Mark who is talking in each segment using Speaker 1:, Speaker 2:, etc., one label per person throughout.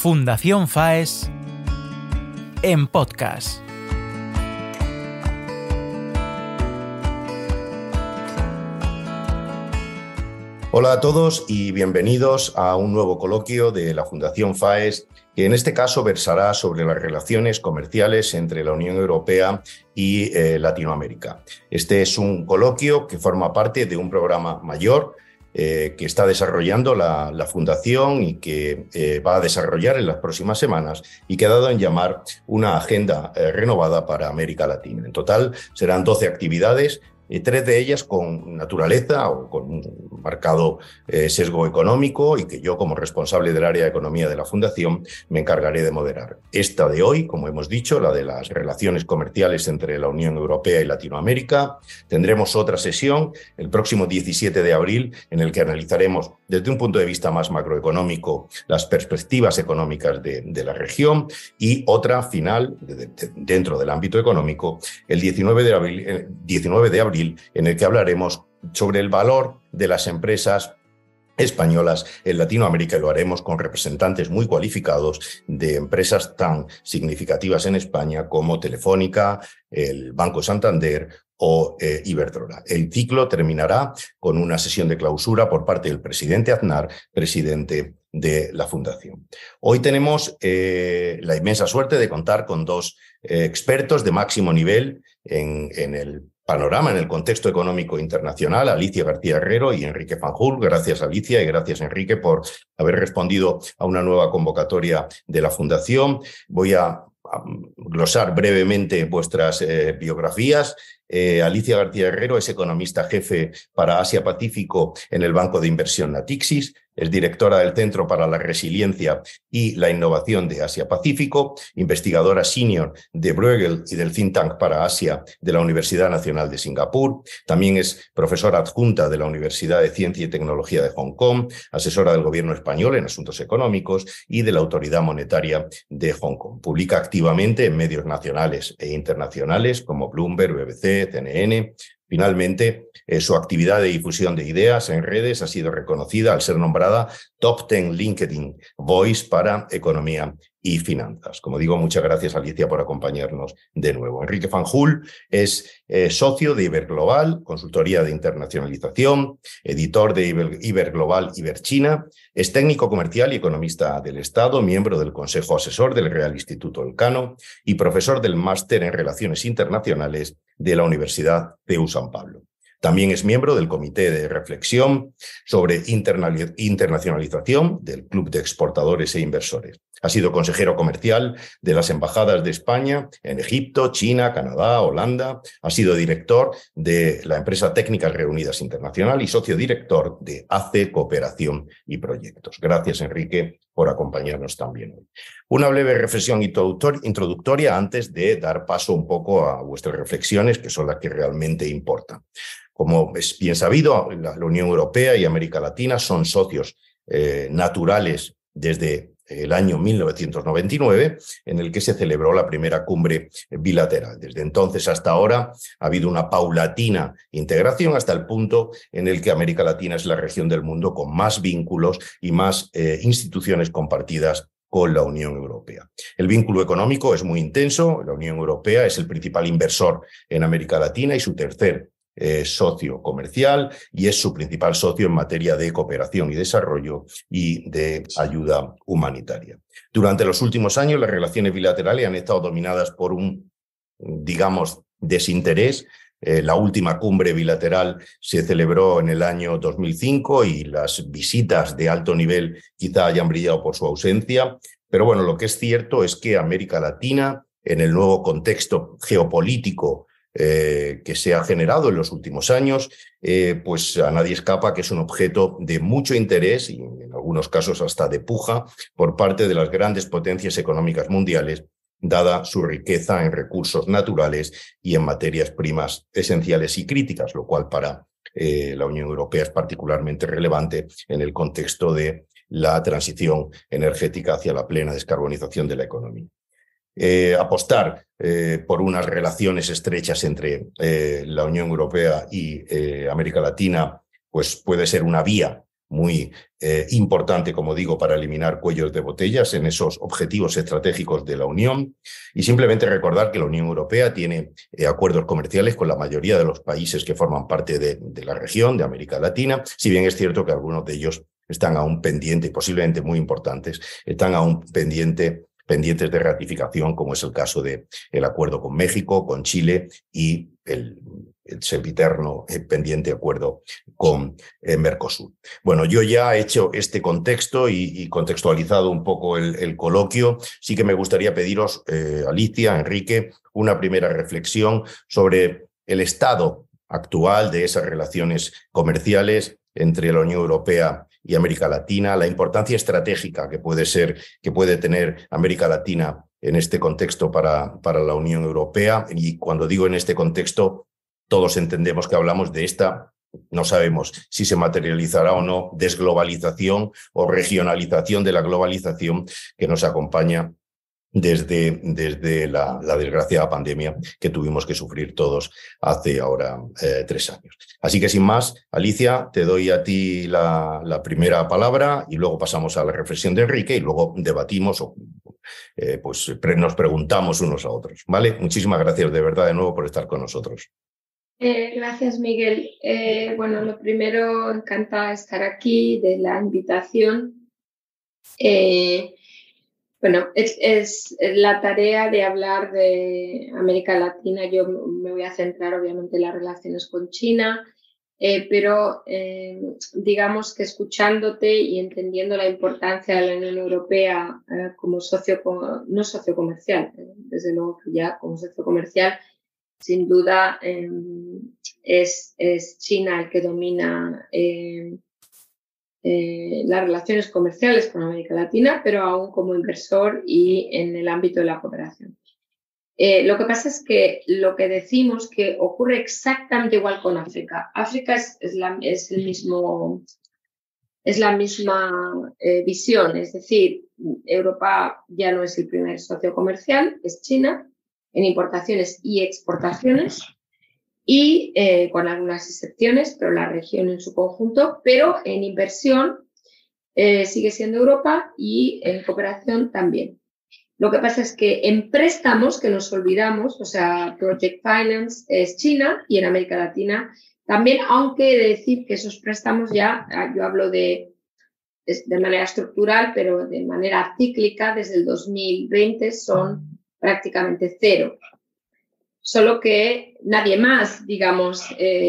Speaker 1: Fundación FAES en podcast.
Speaker 2: Hola a todos y bienvenidos a un nuevo coloquio de la Fundación FAES, que en este caso versará sobre las relaciones comerciales entre la Unión Europea y Latinoamérica. Este es un coloquio que forma parte de un programa mayor que está desarrollando la Fundación y que va a desarrollar en las próximas semanas y que ha dado en llamar una agenda renovada para América Latina. En total serán 12 actividades, 3 de ellas con naturaleza o con un marcado sesgo económico y que yo, como responsable del área de economía de la Fundación, me encargaré de moderar. Esta de hoy, como hemos dicho, la de las relaciones comerciales entre la Unión Europea y Latinoamérica. Tendremos otra sesión el próximo 17 de abril en el que analizaremos desde un punto de vista más macroeconómico las perspectivas económicas de la región, y otra final dentro del ámbito económico el 19 de abril en el que hablaremos sobre el valor de las empresas españolas en Latinoamérica, y lo haremos con representantes muy cualificados de empresas tan significativas en España como Telefónica, el Banco Santander o Iberdrola. El ciclo terminará con una sesión de clausura por parte del presidente Aznar, presidente de la Fundación. Hoy tenemos la inmensa suerte de contar con dos expertos de máximo nivel en el panorama, en el contexto económico internacional, Alicia García Herrero y Enrique Fanjul. Gracias, Alicia, y gracias, Enrique, por haber respondido a una nueva convocatoria de la Fundación. Voy a glosar brevemente vuestras biografías. Alicia García Herrero es economista jefe para Asia-Pacífico en el banco de inversión Natixis, es directora del Centro para la Resiliencia y la Innovación de Asia-Pacífico, investigadora senior de Bruegel y del Think Tank para Asia de la Universidad Nacional de Singapur. También es profesora adjunta de la Universidad de Ciencia y Tecnología de Hong Kong, asesora del gobierno español en asuntos económicos y de la Autoridad Monetaria de Hong Kong. Publica activamente en medios nacionales e internacionales como Bloomberg, BBC, CNN. Finalmente, su actividad de difusión de ideas en redes ha sido reconocida al ser nombrada Top 10 LinkedIn Voice para Economía y Finanzas. Como digo, muchas gracias, Alicia, por acompañarnos de nuevo. Enrique Fanjul es socio de Iberglobal, consultoría de internacionalización, editor de Iberglobal Iberchina, es técnico comercial y economista del Estado, miembro del Consejo Asesor del Real Instituto Elcano y profesor del Máster en Relaciones Internacionales de la Universidad CEU San Pablo. También es miembro del Comité de Reflexión sobre Internacionalización del Club de Exportadores e Inversores. Ha sido consejero comercial de las embajadas de España en Egipto, China, Canadá, Holanda. Ha sido director de la empresa Técnicas Reunidas Internacional y socio director de ACE Cooperación y Proyectos. Gracias, Enrique, por acompañarnos también hoy. Una breve reflexión introductoria antes de dar paso un poco a vuestras reflexiones, que son las que realmente importan. Como es bien sabido, la Unión Europea y América Latina son socios naturales desde el año 1999, en el que se celebró la primera cumbre bilateral. Desde entonces hasta ahora ha habido una paulatina integración hasta el punto en el que América Latina es la región del mundo con más vínculos y más instituciones compartidas con la Unión Europea. El vínculo económico es muy intenso. La Unión Europea es el principal inversor en América Latina y su tercer socio comercial, y es su principal socio en materia de cooperación y desarrollo y de ayuda humanitaria. Durante los últimos años, las relaciones bilaterales han estado dominadas por un, digamos, desinterés. La última cumbre bilateral se celebró en el año 2005 y las visitas de alto nivel quizá hayan brillado por su ausencia. Pero bueno, lo que es cierto es que América Latina, en el nuevo contexto geopolítico que se ha generado en los últimos años, pues a nadie escapa que es un objeto de mucho interés y en algunos casos hasta de puja por parte de las grandes potencias económicas mundiales, dada su riqueza en recursos naturales y en materias primas esenciales y críticas, lo cual para la Unión Europea es particularmente relevante en el contexto de la transición energética hacia la plena descarbonización de la economía. Apostar por unas relaciones estrechas entre la Unión Europea y América Latina, pues puede ser una vía muy importante, como digo, para eliminar cuellos de botellas en esos objetivos estratégicos de la Unión. Y simplemente recordar que la Unión Europea tiene acuerdos comerciales con la mayoría de los países que forman parte de la región, de América Latina, si bien es cierto que algunos de ellos están aún pendientes, posiblemente muy importantes, están aún pendientes de ratificación, como es el caso del acuerdo con México, con Chile y el sempiterno pendiente acuerdo con Mercosur. Bueno, yo ya he hecho este contexto y contextualizado un poco el coloquio. Sí que me gustaría pediros, Alicia, Enrique, una primera reflexión sobre el estado actual de esas relaciones comerciales entre la Unión Europea y América Latina, la importancia estratégica que puede tener América Latina en este contexto para la Unión Europea. Y cuando digo en este contexto, todos entendemos que hablamos de esta, no sabemos si se materializará o no, desglobalización o regionalización de la globalización que nos acompaña desde la desgraciada pandemia que tuvimos que sufrir todos hace ahora 3 años. Así que sin más, Alicia, te doy a ti la primera palabra y luego pasamos a la reflexión de Enrique y luego debatimos o nos preguntamos unos a otros. ¿Vale? Muchísimas gracias de verdad de nuevo por estar con nosotros.
Speaker 3: Gracias, Miguel. Bueno, lo primero, encantada de estar aquí, de la invitación. Bueno, es la tarea de hablar de América Latina. Yo me voy a centrar obviamente en las relaciones con China, pero digamos que escuchándote y entendiendo la importancia de la Unión Europea como no socio comercial, desde luego que ya como socio comercial, sin duda es China el que domina las relaciones comerciales con América Latina, pero aún como inversor y en el ámbito de la cooperación. Lo que pasa es que lo que decimos que ocurre exactamente igual con África. África es la misma visión, es decir, Europa ya no es el primer socio comercial, es China, en importaciones y exportaciones, y con algunas excepciones, pero la región en su conjunto, pero en inversión sigue siendo Europa y en cooperación también. Lo que pasa es que en préstamos, que nos olvidamos, o sea, Project Finance es China y en América Latina también, aunque he de decir que esos préstamos ya, yo hablo de manera estructural, pero de manera cíclica, desde el 2020 son prácticamente cero. Solo que nadie más, digamos,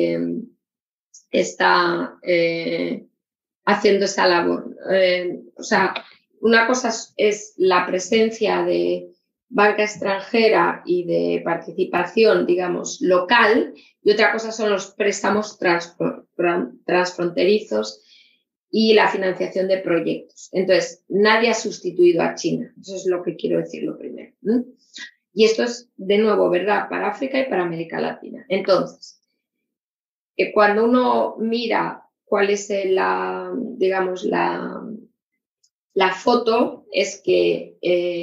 Speaker 3: está haciendo esa labor. O sea, una cosa es la presencia de banca extranjera y de participación, digamos, local, y otra cosa son los préstamos transfronterizos y la financiación de proyectos. Entonces, nadie ha sustituido a China. Eso es lo que quiero decir lo primero. Y esto es, de nuevo, verdad para África y para América Latina. Entonces, cuando uno mira cuál es digamos, la foto, es que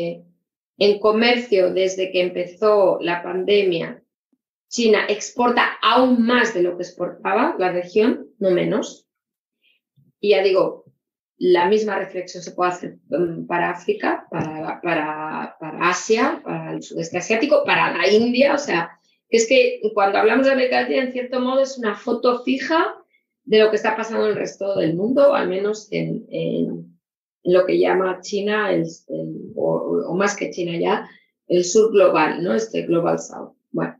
Speaker 3: en comercio, desde que empezó la pandemia, China exporta aún más de lo que exportaba la región, no menos. Y ya digo, la misma reflexión se puede hacer para África, para Asia, para el sudeste asiático, para la India. O sea, es que cuando hablamos de América Latina, en cierto modo, es una foto fija de lo que está pasando en el resto del mundo, al menos en lo que llama China, o más que China ya, el sur global, ¿no? Este Global South. Bueno.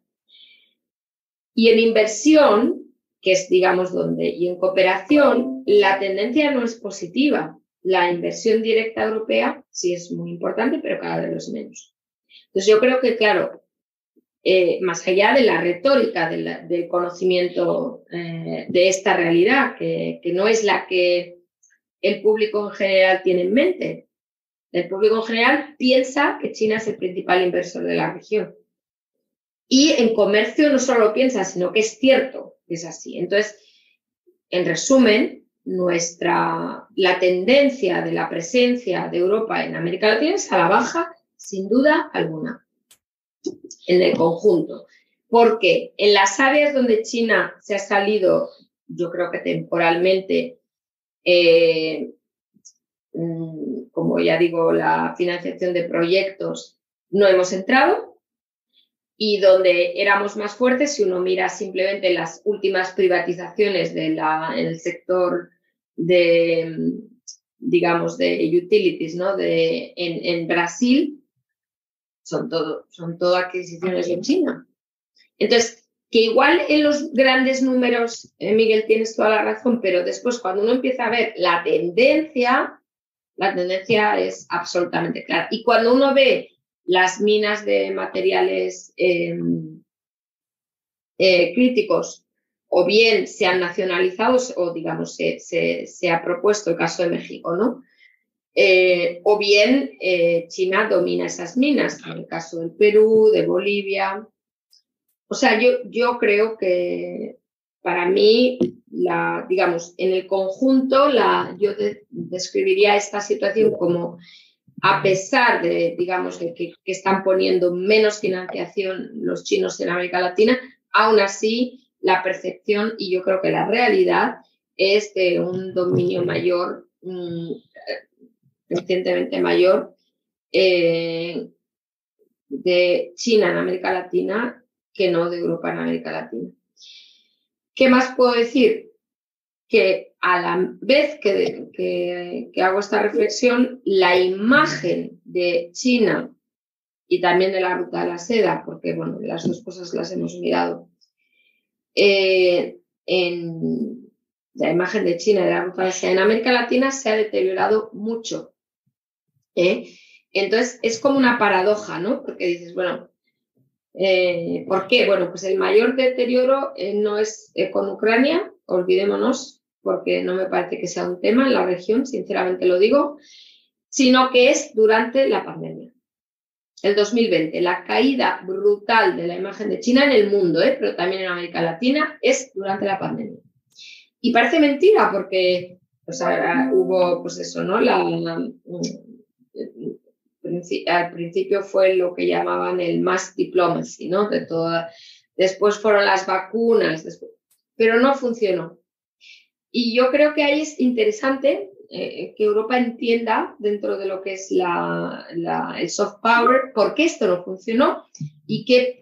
Speaker 3: Y en inversión, que es, digamos, y en cooperación, la tendencia no es positiva. La inversión directa europea sí es muy importante, pero cada vez lo es menos. Entonces, yo creo que, claro, más allá de la retórica, del conocimiento de esta realidad, que no es la que el público en general tiene en mente. El público en general piensa que China es el principal inversor de la región. Y en comercio no solo lo piensa, sino que es cierto que es así. Entonces, en resumen, la tendencia de la presencia de Europa en América Latina es a la baja, sin duda alguna, en el conjunto. Porque en las áreas donde China se ha salido, yo creo que temporalmente, Como ya digo, la financiación de proyectos no hemos entrado, y donde éramos más fuertes, si uno mira simplemente las últimas privatizaciones en el sector de, digamos, de utilities, ¿no? En Brasil, son todo adquisiciones en China. Entonces, que igual en los grandes números, Miguel, tienes toda la razón, pero después cuando uno empieza a ver la tendencia es absolutamente clara. Y cuando uno ve las minas de materiales críticos, o bien se han nacionalizado, o digamos se ha propuesto el caso de México, ¿no? O bien China domina esas minas, en el caso del Perú, de Bolivia. O sea, yo creo que para mí, digamos, en el conjunto, yo describiría esta situación como, a pesar de, digamos, de que están poniendo menos financiación los chinos en América Latina, aún así la percepción y yo creo que la realidad es de un dominio mayor, recientemente mayor, de China en América Latina que no de Europa en América Latina. ¿Qué más puedo decir? Que a la vez que hago esta reflexión, la imagen de China y también de la ruta de la seda, porque bueno, las dos cosas las hemos mirado, en la imagen de China y de la ruta de la seda en América Latina se ha deteriorado mucho. Entonces es como una paradoja, ¿no? Porque dices, bueno, ¿por qué? Bueno, pues el mayor deterioro no es con Ucrania, olvidémonos, porque no me parece que sea un tema en la región, sinceramente lo digo, sino que es durante la pandemia. El 2020, la caída brutal de la imagen de China en el mundo, pero también en América Latina, es durante la pandemia. Y parece mentira porque hubo, pues eso, ¿no? Al principio fue lo que llamaban el mass diplomacy, ¿no? Después fueron las vacunas, pero no funcionó. Y yo creo que ahí es interesante que Europa entienda dentro de lo que es el soft power por qué esto no funcionó y qué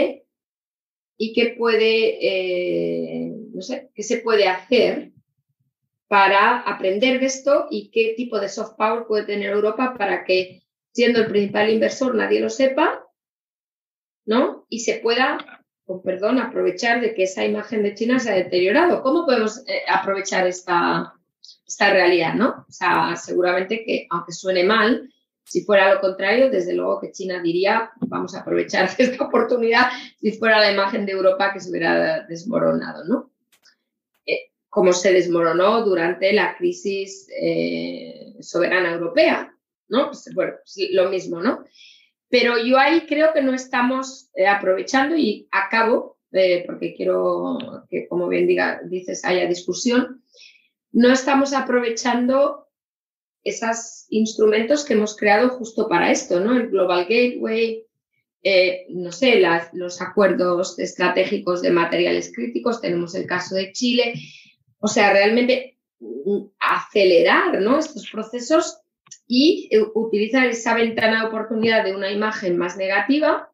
Speaker 3: no sé, qué se puede hacer para aprender de esto y qué tipo de soft power puede tener Europa para que, siendo el principal inversor, nadie lo sepa, ¿no? Y se pueda, con perdón, aprovechar de que esa imagen de China se ha deteriorado. ¿Cómo podemos aprovechar esta realidad, ¿no? O sea, seguramente que, aunque suene mal, si fuera lo contrario, desde luego que China diría, vamos a aprovechar esta oportunidad si fuera la imagen de Europa que se hubiera desmoronado, ¿no? Como se desmoronó durante la crisis soberana europea, ¿no? Pues, bueno, pues lo mismo, ¿no? Pero yo ahí creo que no estamos aprovechando, y acabo, porque quiero que, como bien dices, haya discusión, no estamos aprovechando esos instrumentos que hemos creado justo para esto, ¿no? El Global Gateway, no sé, los acuerdos estratégicos de materiales críticos, tenemos el caso de Chile. O sea, realmente acelerar, ¿no?, estos procesos y utilizar esa ventana de oportunidad de una imagen más negativa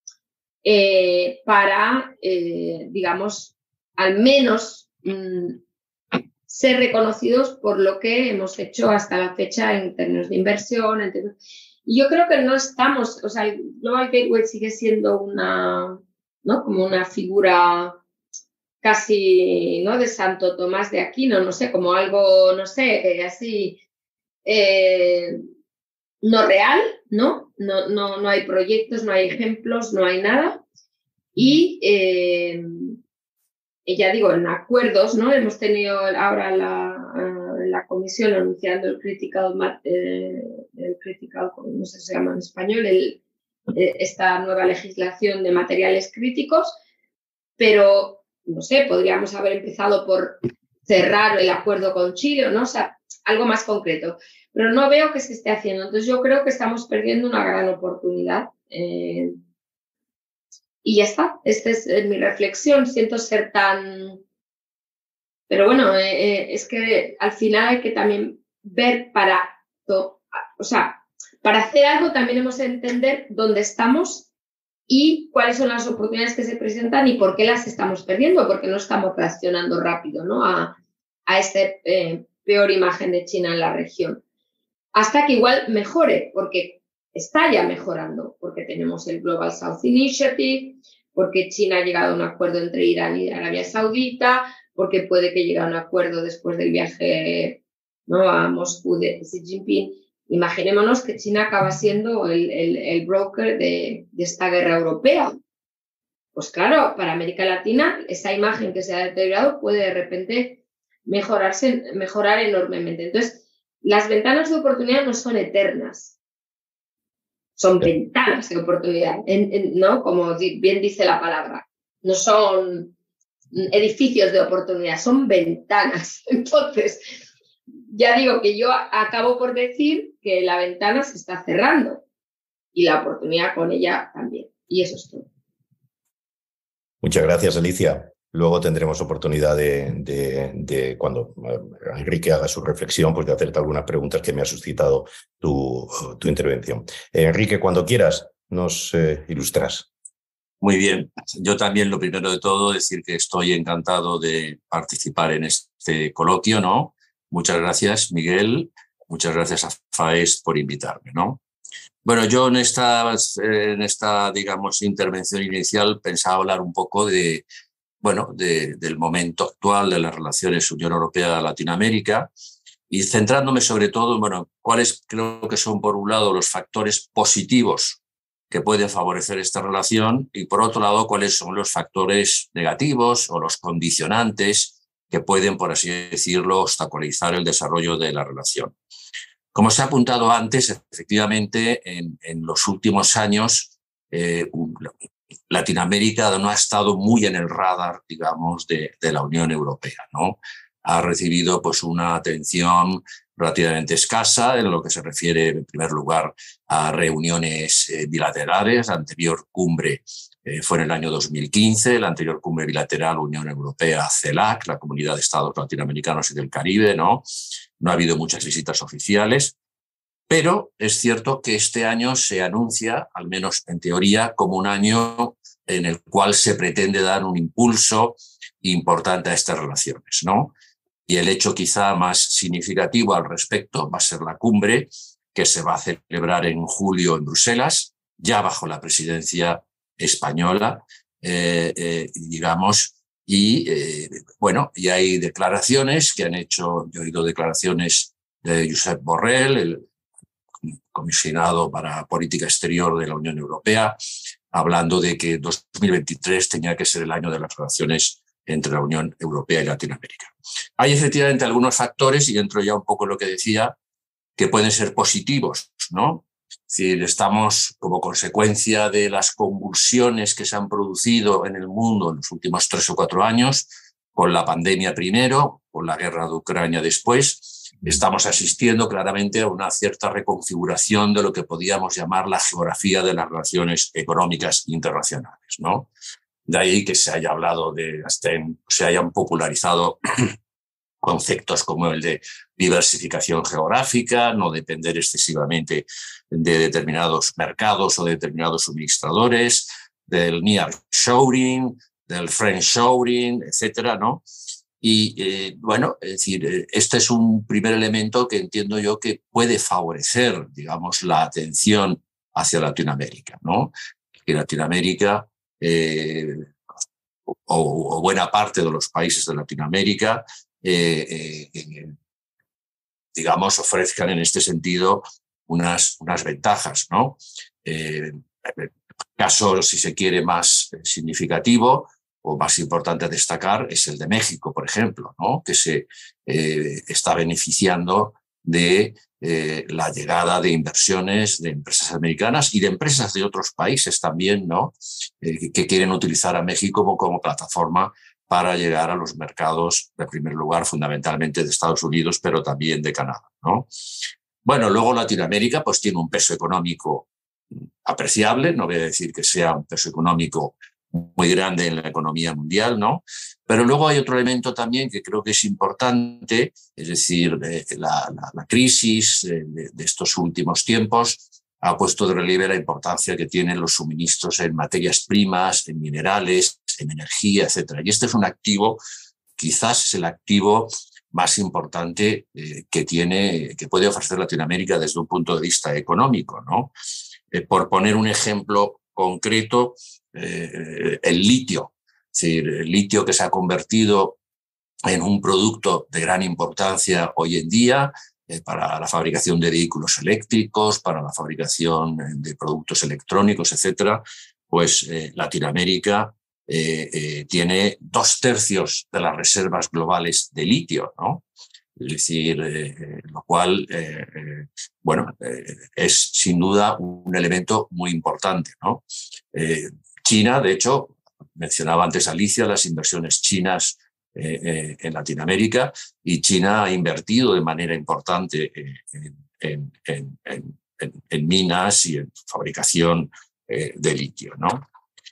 Speaker 3: para, digamos, al menos ser reconocidos por lo que hemos hecho hasta la fecha en términos de inversión. Y yo creo que no estamos, o sea, el Global Gateway sigue siendo ¿no?, como una figura casi, ¿no?, de Santo Tomás de Aquino, no sé, como algo, no sé, así, no real, ¿no? No hay proyectos, no hay ejemplos, no hay nada. Y ya digo, en acuerdos, ¿no? Hemos tenido ahora la comisión anunciando el critical, no sé si se llama en español, esta nueva legislación de materiales críticos, pero no sé, podríamos haber empezado por cerrar el acuerdo con Chile, ¿no? O sea, algo más concreto. Pero no veo que se esté haciendo. Entonces yo creo que estamos perdiendo una gran oportunidad. Y ya está. Esta es mi reflexión. Siento ser tan Pero bueno, es que al final hay que también ver o sea, para hacer algo también hemos de entender dónde estamos y cuáles son las oportunidades que se presentan y por qué las estamos perdiendo, porque no estamos reaccionando rápido, ¿no? a esta peor imagen de China en la región. Hasta que igual mejore, porque está ya mejorando, porque tenemos el Global South Initiative, porque China ha llegado a un acuerdo entre Irán y Arabia Saudita, porque puede que llegue a un acuerdo después del viaje, ¿no?, a Moscú de Xi Jinping. Imaginémonos que China acaba siendo el broker de esta guerra europea. Pues claro, para América Latina esa imagen que se ha deteriorado puede de repente mejorar enormemente. Entonces, las ventanas de oportunidad no son eternas, son ventanas de oportunidad, ¿no? Como bien dice la palabra, no son edificios de oportunidad, son ventanas. Entonces, ya digo que yo acabo por decir que la ventana se está cerrando y la oportunidad con ella también. Y eso es todo.
Speaker 2: Muchas gracias, Alicia. Luego tendremos oportunidad de cuando Enrique haga su reflexión, pues de hacerte algunas preguntas que me ha suscitado tu intervención. Enrique, cuando quieras, nos ilustras.
Speaker 4: Muy bien. Yo también, lo primero de todo, decir que estoy encantado de participar en este coloquio, ¿no? Muchas gracias, Miguel. Muchas gracias a FAEST por invitarme, ¿no? Bueno, yo en esta, digamos, intervención inicial pensaba hablar un poco del momento actual de las relaciones Unión Europea-Latinoamérica y centrándome sobre todo, bueno, cuáles creo que son, por un lado, los factores positivos que pueden favorecer esta relación y, por otro lado, cuáles son los factores negativos o los condicionantes que pueden, por así decirlo, obstaculizar el desarrollo de la relación. Como se ha apuntado antes, efectivamente, en los últimos años, Latinoamérica no ha estado muy en el radar, digamos, de la Unión Europea, ¿no? Ha recibido pues una atención relativamente escasa en lo que se refiere, en primer lugar, a reuniones bilaterales. La anterior cumbre fue en el año 2015, la anterior cumbre bilateral Unión Europea-CELAC, la Comunidad de Estados Latinoamericanos y del Caribe, ¿no? No ha habido muchas visitas oficiales, pero es cierto que este año se anuncia, al menos en teoría, como un año en el cual se pretende dar un impulso importante a estas relaciones, ¿no? Y el hecho quizá más significativo al respecto va a ser la cumbre que se va a celebrar en julio en Bruselas, ya bajo la presidencia española, digamos. Y y hay declaraciones que han hecho, yo he oído declaraciones de Josep Borrell, el comisionado para política exterior de la Unión Europea, hablando de que 2023 tenía que ser el año de las relaciones entre la Unión Europea y Latinoamérica. Hay efectivamente algunos factores, y entro ya un poco en lo que decía, que pueden ser positivos, ¿no? Es decir, estamos como consecuencia de las convulsiones que se han producido en el mundo en los últimos 3 o 4 años, con la pandemia primero, con la guerra de Ucrania después, estamos asistiendo claramente a una cierta reconfiguración de lo que podíamos llamar la geografía de las relaciones económicas internacionales, ¿no? De ahí que se haya hablado se hayan popularizado conceptos como el de diversificación geográfica, no depender excesivamente de determinados mercados o de determinados suministradores, del nearshoring, del friendshoring, etcétera, ¿no? Y es decir, este es un primer elemento que entiendo yo que puede favorecer, digamos, la atención hacia Latinoamérica, ¿no? Que Latinoamérica o buena parte de los países de Latinoamérica digamos, ofrezcan en este sentido unas ventajas, ¿no? Caso, si se quiere, más significativo o más importante a destacar es el de México, por ejemplo, ¿no? Que se está beneficiando de la llegada de inversiones de empresas americanas y de empresas de otros países también, ¿no? Que quieren utilizar a México como plataforma para llegar a los mercados, en primer lugar, fundamentalmente de Estados Unidos, pero también de Canadá, ¿no? Bueno, luego Latinoamérica pues tiene un peso económico apreciable, no voy a decir que sea un peso económico muy grande en la economía mundial, ¿no? Pero luego hay otro elemento también que creo que es importante, es decir, la crisis de estos últimos tiempos ha puesto de relieve la importancia que tienen los suministros en materias primas, en minerales, en energía, etc. Y este es un activo, quizás es el activo más importante que puede ofrecer Latinoamérica desde un punto de vista económico, ¿no? Por poner un ejemplo concreto, el litio. Es decir, el litio que se ha convertido en un producto de gran importancia hoy en día para la fabricación de vehículos eléctricos, para la fabricación de productos electrónicos, etcétera, pues Latinoamérica tiene 2/3 de las reservas globales de litio, ¿no? Es decir, lo cual, es sin duda un elemento muy importante, ¿no? China, de hecho, mencionaba antes Alicia, las inversiones chinas en Latinoamérica, y China ha invertido de manera importante en minas y en fabricación de litio, ¿no?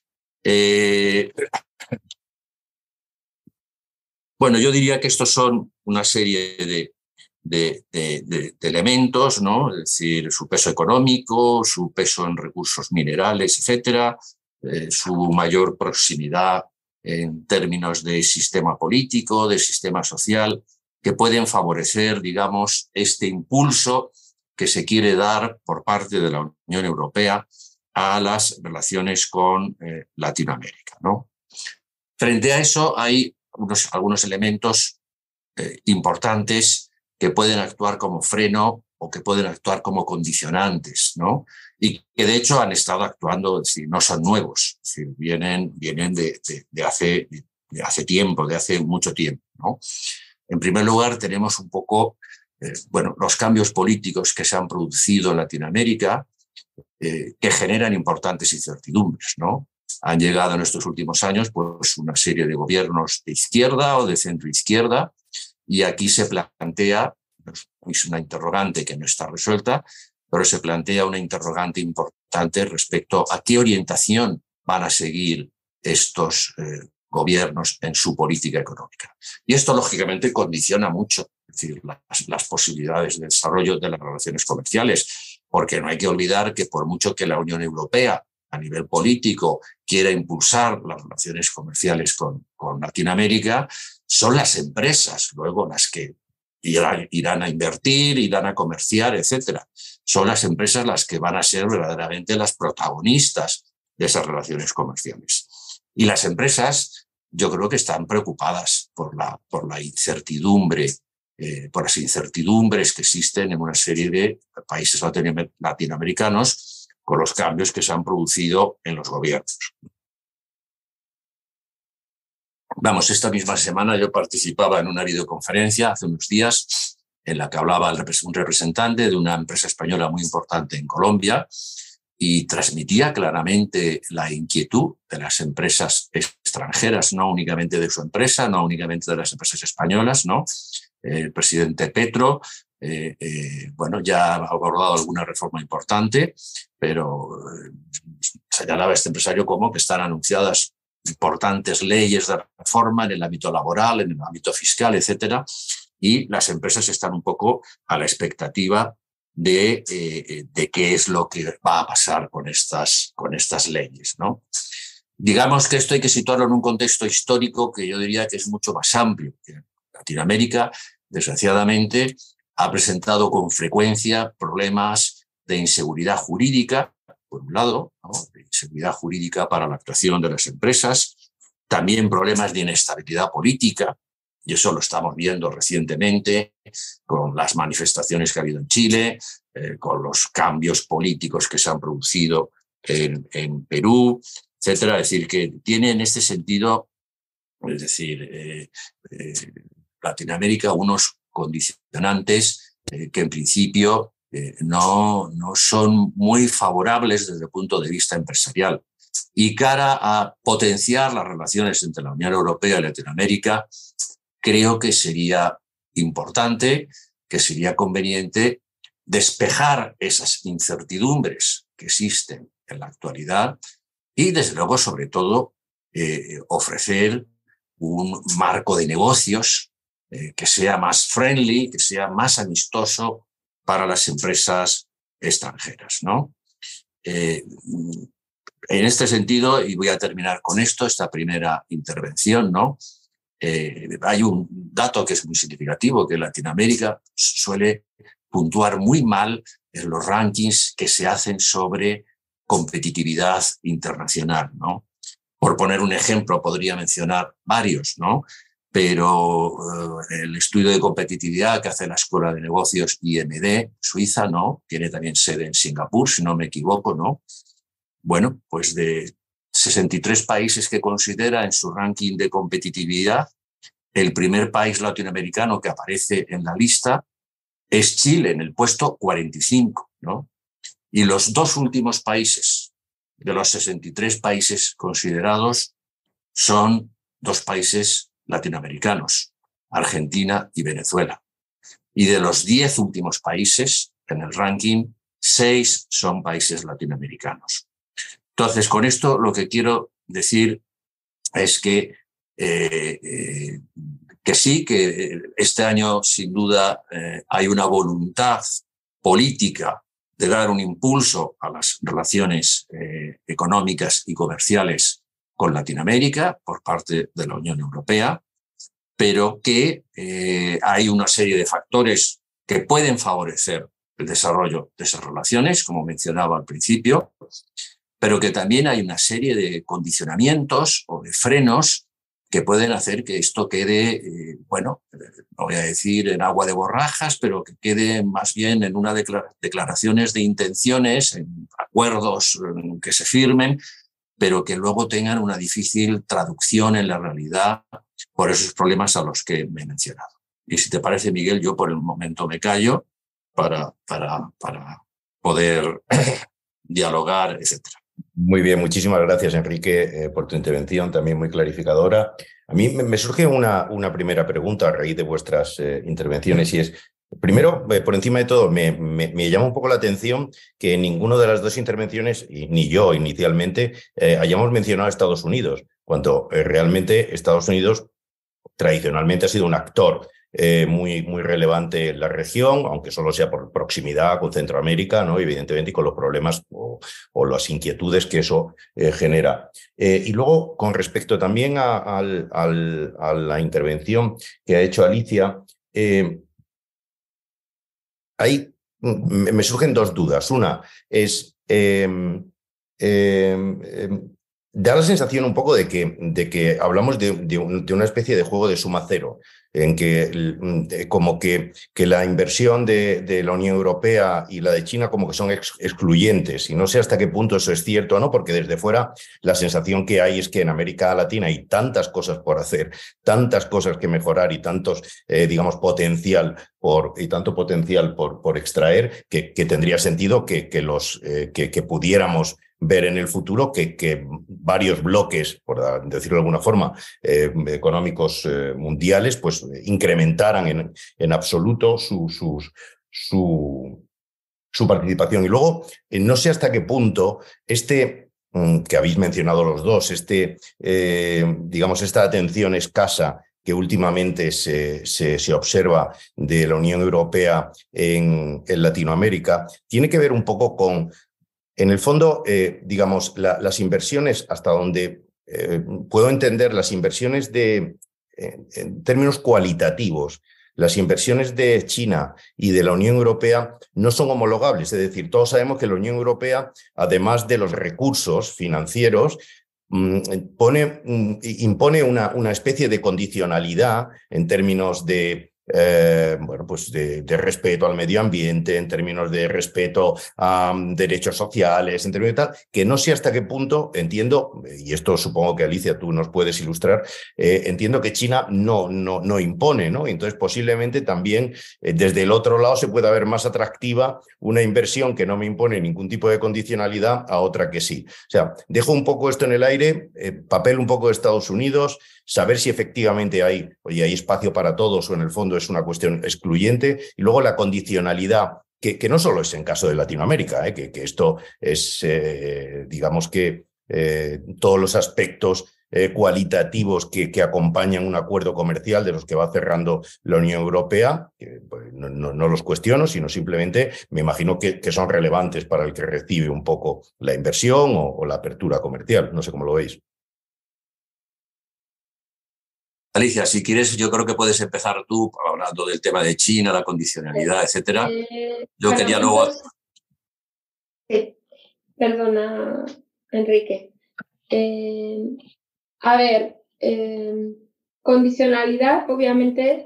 Speaker 4: Bueno, yo diría que estos son una serie de elementos, ¿no? Es decir, su peso económico, su peso en recursos minerales, etcétera, su mayor proximidad en términos de sistema político, de sistema social, que pueden favorecer, digamos, este impulso que se quiere dar por parte de la Unión Europea a las relaciones con Latinoamérica, ¿no? Frente a eso hay algunos elementos importantes que pueden actuar como freno o que pueden actuar como condicionantes, ¿no? Y que de hecho han estado actuando, es decir, no son nuevos, es decir, vienen de hace tiempo, de hace mucho tiempo, ¿no? En primer lugar, tenemos un poco los cambios políticos que se han producido en Latinoamérica, que generan importantes incertidumbres, ¿no? Han llegado en estos últimos años pues, una serie de gobiernos de izquierda o de centroizquierda, y aquí se plantea, es una interrogante que no está resuelta, pero se plantea una interrogante importante respecto a qué orientación van a seguir estos gobiernos en su política económica. Y esto, lógicamente, condiciona mucho, es decir, las posibilidades de desarrollo de las relaciones comerciales, porque no hay que olvidar que por mucho que la Unión Europea a nivel político quiera impulsar las relaciones comerciales con Latinoamérica, son las empresas luego las que irán a invertir, irán a comerciar, etcétera. Son las empresas las que van a ser verdaderamente las protagonistas de esas relaciones comerciales. Y las empresas, yo creo que están preocupadas por la incertidumbre, por las incertidumbres que existen en una serie de países latinoamericanos con los cambios que se han producido en los gobiernos. Vamos, esta misma semana yo participaba en una videoconferencia hace unos días en la que hablaba un representante de una empresa española muy importante en Colombia y transmitía claramente la inquietud de las empresas extranjeras, no únicamente de su empresa, no únicamente de las empresas españolas, ¿no? El presidente Petro, ya ha abordado alguna reforma importante, pero señalaba este empresario como que están anunciadas importantes leyes de reforma en el ámbito laboral, en el ámbito fiscal, etcétera, y las empresas están un poco a la expectativa de qué es lo que va a pasar con estas leyes, ¿no? Digamos que esto hay que situarlo en un contexto histórico que yo diría que es mucho más amplio. Latinoamérica, desgraciadamente, ha presentado con frecuencia problemas de inseguridad jurídica, por un lado, ¿no? De inseguridad jurídica para la actuación de las empresas, también problemas de inestabilidad política, y eso lo estamos viendo recientemente con las manifestaciones que ha habido en Chile, con los cambios políticos que se han producido en Perú, etcétera. Es decir, que tiene en este sentido, es decir, Latinoamérica unos condicionantes que en principio no son muy favorables desde el punto de vista empresarial. Y cara a potenciar las relaciones entre la Unión Europea y Latinoamérica, creo que sería importante, que sería conveniente despejar esas incertidumbres que existen en la actualidad y, desde luego, sobre todo, ofrecer un marco de negocios que sea más friendly, que sea más amistoso para las empresas extranjeras, ¿no? En este sentido, y voy a terminar con esto, esta primera intervención, ¿no? Hay un dato que es muy significativo, que Latinoamérica suele puntuar muy mal en los rankings que se hacen sobre competitividad internacional, ¿no? Por poner un ejemplo, podría mencionar varios, ¿no? Pero el estudio de competitividad que hace la Escuela de Negocios IMD, Suiza, ¿no? Tiene también sede en Singapur, si no me equivoco, ¿no? Bueno, pues de 63 países que considera en su ranking de competitividad, el primer país latinoamericano que aparece en la lista es Chile, en el puesto 45, ¿no? Y los dos últimos países de los 63 países considerados son dos países latinoamericanos, Argentina y Venezuela. Y de los 10 últimos países en el ranking, 6 son países latinoamericanos. Entonces, con esto lo que quiero decir es que sí, que este año sin duda hay una voluntad política de dar un impulso a las relaciones económicas y comerciales con Latinoamérica por parte de la Unión Europea, pero que hay una serie de factores que pueden favorecer el desarrollo de esas relaciones, como mencionaba al principio, pero que también hay una serie de condicionamientos o de frenos que pueden hacer que esto quede, bueno, no voy a decir en agua de borrajas, pero que quede más bien en unas declaraciones de intenciones, en acuerdos que se firmen, pero que luego tengan una difícil traducción en la realidad por esos problemas a los que me he mencionado. Y si te parece, Miguel, yo por el momento me callo para poder dialogar, etcétera.
Speaker 2: Muy bien, muchísimas gracias, Enrique, por tu intervención, también muy clarificadora. A mí me surge una primera pregunta a raíz de vuestras intervenciones y es, primero, por encima de todo, me llama un poco la atención que en ninguna de las dos intervenciones, y ni yo inicialmente, hayamos mencionado a Estados Unidos, cuando realmente Estados Unidos tradicionalmente ha sido un actor muy relevante en la región, aunque solo sea por proximidad con Centroamérica, ¿no? Evidentemente, y con los problemas o las inquietudes que eso genera. Y luego, con respecto también a la intervención que ha hecho Alicia, ahí me surgen dos dudas. Una es... da la sensación un poco de que hablamos de una especie de juego de suma cero, en que como que la inversión de la Unión Europea y la de China como que son excluyentes, y no sé hasta qué punto eso es cierto o no, porque desde fuera la sensación que hay es que en América Latina hay tantas cosas por hacer, tantas cosas que mejorar y tantos, digamos, tanto potencial por extraer, que tendría sentido que pudiéramos ver en el futuro que varios bloques, por decirlo de alguna forma, económicos mundiales, pues incrementaran en absoluto su participación. Y luego, no sé hasta qué punto que habéis mencionado los dos, digamos, esta atención escasa que últimamente se observa de la Unión Europea en Latinoamérica, tiene que ver un poco con, en el fondo, digamos, las inversiones, hasta donde puedo entender, las inversiones en términos cualitativos, las inversiones de China y de la Unión Europea no son homologables. Es decir, todos sabemos que la Unión Europea, además de los recursos financieros, impone una especie de condicionalidad en términos de respeto al medio ambiente, en términos de respeto a derechos sociales, en términos de tal, que no sé hasta qué punto, entiendo, y esto supongo que Alicia tú nos puedes ilustrar, entiendo que China no impone, ¿no? Entonces posiblemente también desde el otro lado se pueda ver más atractiva una inversión que no me impone ningún tipo de condicionalidad a otra que sí. O sea, dejo un poco esto en el aire, papel un poco de Estados Unidos, saber si efectivamente hay espacio para todos o en el fondo es una cuestión excluyente, y luego la condicionalidad, que no solo es en caso de Latinoamérica, que esto es, digamos que todos los aspectos cualitativos que acompañan un acuerdo comercial de los que va cerrando la Unión Europea, que pues, no los cuestiono, sino simplemente me imagino que son relevantes para el que recibe un poco la inversión o la apertura comercial. No sé cómo lo veis.
Speaker 4: Alicia, si quieres, yo creo que puedes empezar tú hablando del tema de China, la condicionalidad, etcétera. Yo quería luego...
Speaker 3: Perdona, Enrique. A ver, condicionalidad obviamente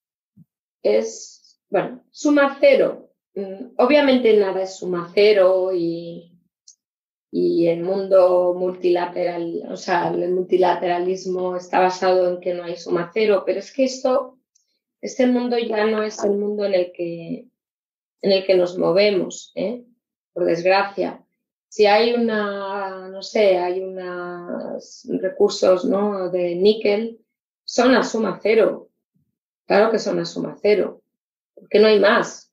Speaker 3: es, bueno, suma cero. Obviamente nada es suma cero y el mundo multilateral, o sea, el multilateralismo está basado en que no hay suma cero, pero es que este mundo ya no es el mundo en el que nos movemos, por desgracia. Si hay hay unos recursos, ¿no?, de níquel, son a suma cero. Claro que son a suma cero, porque no hay más.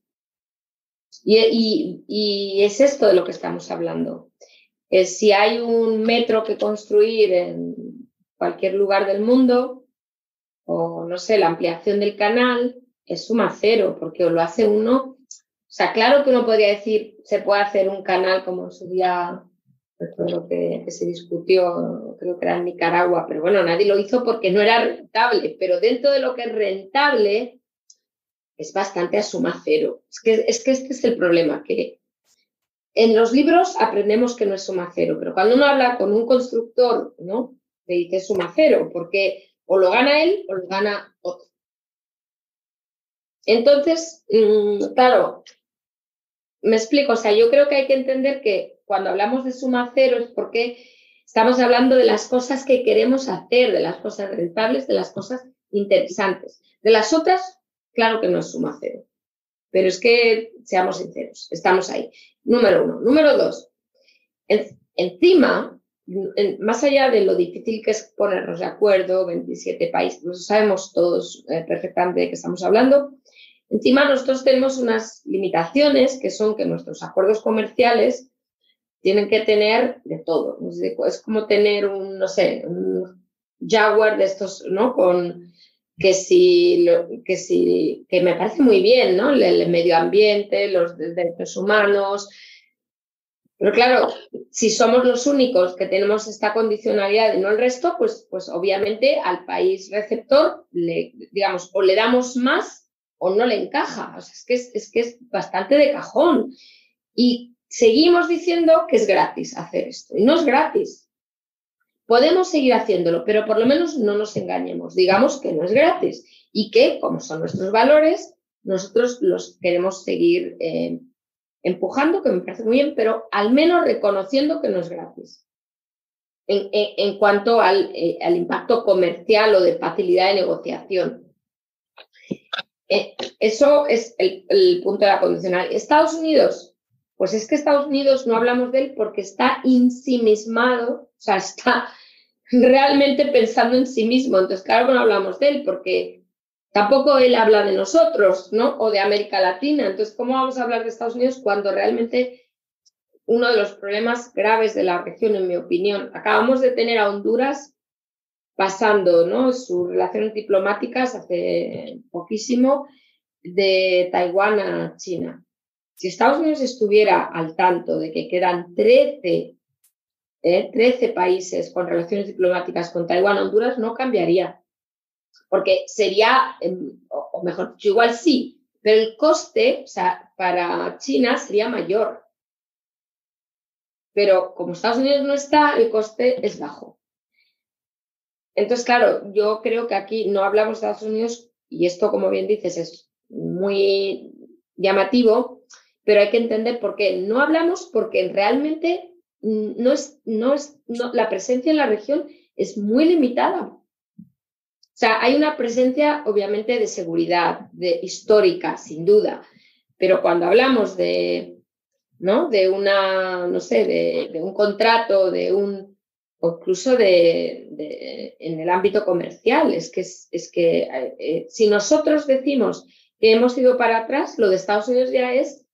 Speaker 3: Y es esto de lo que estamos hablando. Si hay un metro que construir en cualquier lugar del mundo, o no sé, la ampliación del canal, es suma cero, porque lo hace uno. O sea, claro que uno podría decir, se puede hacer un canal como en su día, recuerdo que se discutió, creo que era en Nicaragua, pero bueno, nadie lo hizo porque no era rentable, pero dentro de lo que es rentable es bastante a suma cero. Es que este es el problema, que en los libros aprendemos que no es suma cero, pero cuando uno habla con un constructor, ¿no?, le dice suma cero, porque o lo gana él o lo gana otro. Entonces, claro, me explico, o sea, yo creo que hay que entender que cuando hablamos de suma cero es porque estamos hablando de las cosas que queremos hacer, de las cosas rentables, de las cosas interesantes. De las otras, claro que no es suma cero. Pero es que, seamos sinceros, estamos ahí. Número uno. Número dos, encima, más allá de lo difícil que es ponernos de acuerdo, 27 países, lo sabemos todos perfectamente de qué estamos hablando, encima nosotros tenemos unas limitaciones que son que nuestros acuerdos comerciales tienen que tener de todo. Es como tener un Jaguar de estos, ¿no?, que me parece muy bien, ¿no?, el medio ambiente, los derechos humanos. Pero claro, si somos los únicos que tenemos esta condicionalidad y no el resto, pues obviamente al país receptor, digamos, o le damos más o no le encaja. O sea, es que es bastante de cajón. Y seguimos diciendo que es gratis hacer esto. Y no es gratis. Podemos seguir haciéndolo, pero por lo menos no nos engañemos. Digamos que no es gratis y que, como son nuestros valores, nosotros los queremos seguir empujando, que me parece muy bien, pero al menos reconociendo que no es gratis. En cuanto al impacto comercial o de facilidad de negociación. Eso es el punto de la condicional. Estados Unidos, pues es que Estados Unidos no hablamos de él porque está ensimismado, o sea, está realmente pensando en sí mismo. Entonces, claro que no hablamos de él porque tampoco él habla de nosotros, ¿no?, o de América Latina. Entonces, ¿cómo vamos a hablar de Estados Unidos cuando realmente uno de los problemas graves de la región, en mi opinión, acabamos de tener a Honduras pasando, ¿no?, sus relaciones diplomáticas hace poquísimo de Taiwán a China? Si Estados Unidos estuviera al tanto de que quedan 13 países con relaciones diplomáticas con Taiwán, Honduras no cambiaría. Porque sería, o mejor dicho, igual sí, pero el coste, o sea, para China sería mayor. Pero como Estados Unidos no está, el coste es bajo. Entonces, claro, yo creo que aquí no hablamos de Estados Unidos y esto, como bien dices, es muy llamativo, pero hay que entender por qué. No hablamos porque realmente la presencia en la región es muy limitada. O sea, hay una presencia, obviamente, de seguridad, histórica, sin duda, pero cuando hablamos de un contrato, o incluso en el ámbito comercial, es que si nosotros decimos que hemos ido para atrás, lo de Estados Unidos ya es